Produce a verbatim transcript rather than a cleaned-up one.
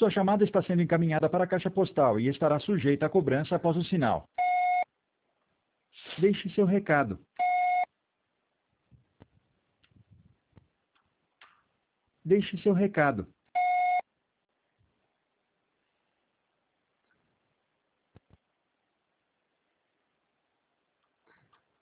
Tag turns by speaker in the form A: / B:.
A: Sua chamada está sendo encaminhada para a caixa postal e estará sujeita a cobrança após o sinal. Deixe seu recado. Deixe seu recado.